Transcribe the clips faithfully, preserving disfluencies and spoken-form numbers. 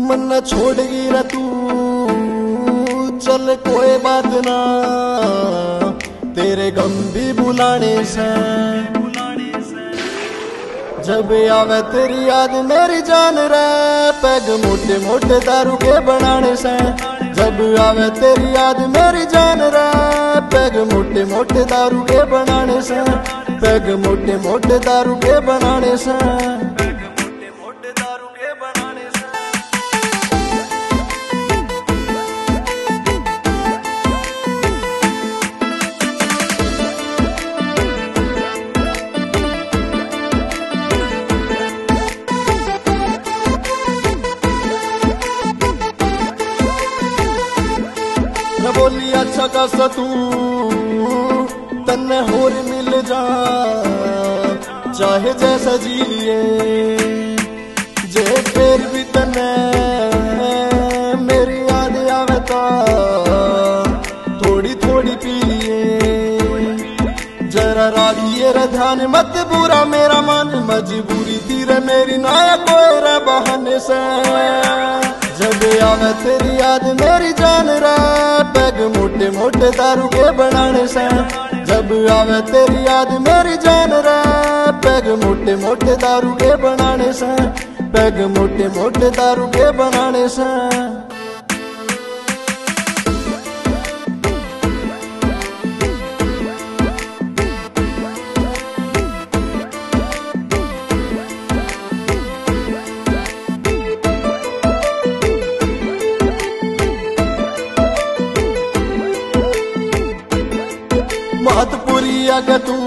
मन न छोड़गी रे तू, चल कोई बात ना, तेरे गम भी बुलाने से। जब आवे तेरी याद मेरी जान रे, पैग मोटे मोटे दारू के बनाने से। जब आवे तेरी याद मेरी जान रे, पैग मोटे मोटे दारू के बनाने से। पैग मोटे मोटे दारू के बनाने से। बोली अच्छा खासा तू तन्ने होर मिल जा, चाहे जैसा जी लिए, जे फिर भी तन्ने मेरी याद आवे ता थोड़ी थोड़ी पी लिए। जरा रागिए रे ध्यान मत बुरा मेरा मन, मजबूरी थी रे मेरी ना कोई रे बहाने से। जब आवे तेरी याद मेरी जान रे, पैग मोटे मोटे दारू के बनाने से। जब आवे तेरी याद मेरी जान रे, पैग मोटे मोटे दारू के बनाने से। पैग मोटे मोटे दारू के बनाने से। बात पूरी आगे तू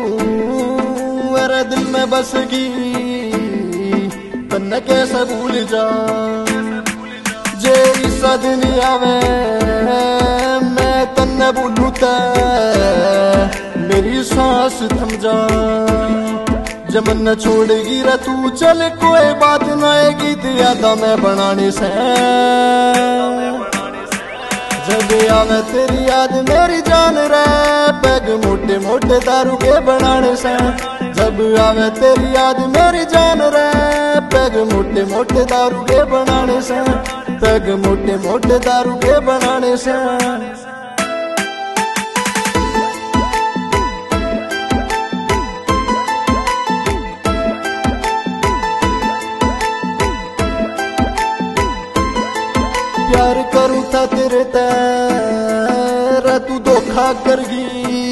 मेरे दिल में बसगी, तन्ने कैसे भूल जा। जे इस दिन आवे मैं तन्ने भूलू ते मेरी सांस थम जा। जमन न छोड़ेगी रे तू, चल कोई बात ना, गीत यादा मैं बनाने से। जब आवे तेरी याद मेरी जान रे, पैग मोटे मोटे दारू के बनाने से। जब आवे तेरी याद मेरी जान रे, पैग मोटे मोटे दारू के बनाने से। पैग मोटे मोटे दारू के बनाने से। प्यार करूं था तेरे तेरा तू धोखा करगी,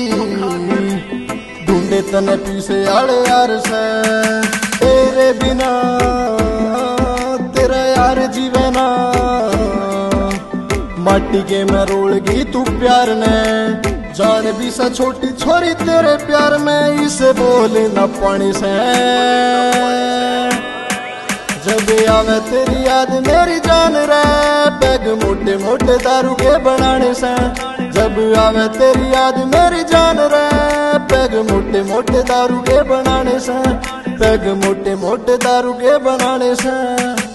ढूंढे तने पीछे आड़े यार से। तेरे बिना तेरा यार जीवे ना, माटी के मैं रोलगी तू प्यार ने। जान भी सा छोटी छोरी तेरे प्यार में, इसे बोले न पानी से। जब आवे तेरी याद मेरी जान रे, पैग मोटे मोटे दारू के बनाने से। जब आवे तेरी याद मेरी जान रे, पैग मोटे मोटे दारू के बनाने से। पैग मोटे मोटे दारू के बनाने से।